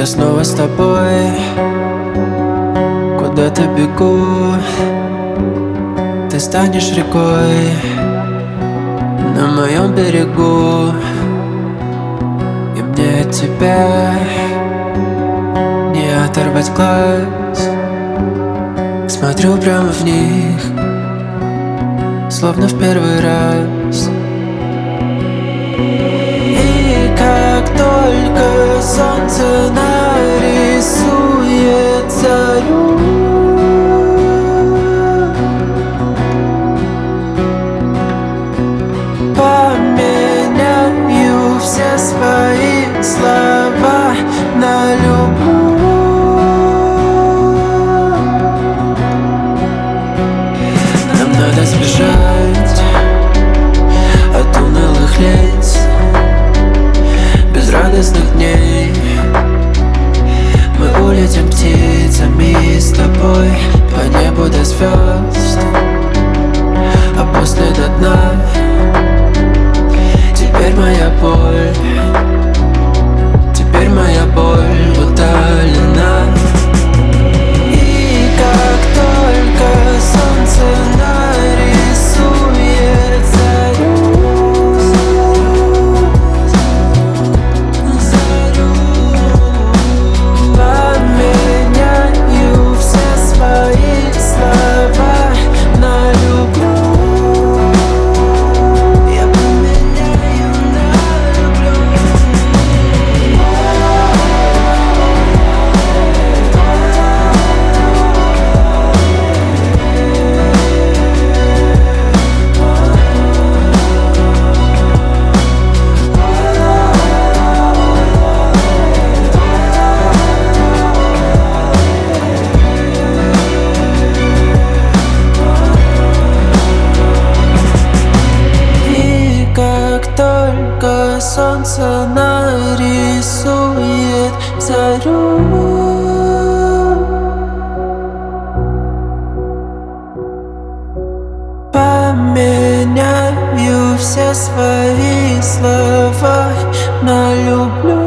Я снова с тобой, куда-то бегу. Ты станешь рекой на моем берегу, и мне от тебя не оторвать глаз. Смотрю прямо в них, словно в первый раз. И как только солнце нарисует зарю, поменяю все свои слова на любовь. Нам надо сбежать от унылых лиц, безрадостных дней. Мы улетим птицами с тобой по небу до звезд, а после до дна. Теперь моя боль утолена. И как только солнце нарисует зарю, поменяю все свои слова на любовь. Я поменяю на любовь. И как только солнце нарисует зарю, поменяю все свои слова на люблю.